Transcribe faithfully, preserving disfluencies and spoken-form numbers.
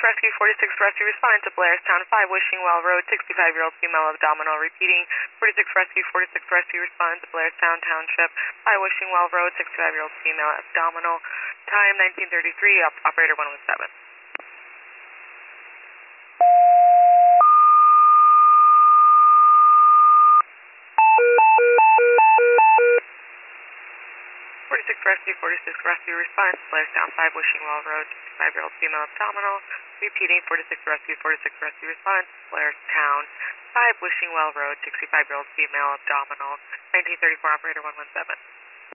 Rescue, forty-six Rescue, responding to Blairstown five, Wishing Well Road, sixty-five-year-old female abdominal, repeating. forty-six Rescue, forty-six Rescue, responding to Blairstown Township five, Wishing Well Road, sixty-five-year-old female abdominal, time nineteen thirty-three, op operator one one seven. forty-six Rescue, forty-six Rescue, responding to Blairstown five, Wishing Well Road, sixty-five-year-old female abdominal, repeating. forty-six Rescue, forty-six Rescue, responding to Blairstown five, Wishing Well Road, sixty-five-year-old female abdominal, nineteen thirty-four, operator one one seven.